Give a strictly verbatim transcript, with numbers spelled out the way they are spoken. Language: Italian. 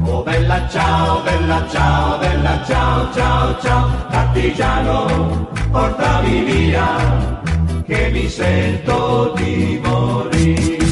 Oh bella ciao, bella ciao, bella ciao, ciao, ciao, partigiano, portami via, che mi sento di morire.